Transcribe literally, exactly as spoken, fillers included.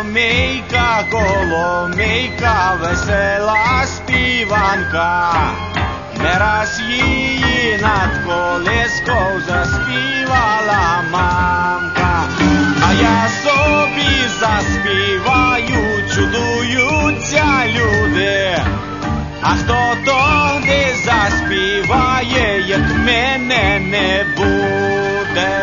Коломийка, Коломийка, весела співанка, не раз її над колискою заспівала мамка. А я собі заспіваю, чудуються люди, а хто тоді заспіває, як мене не буде?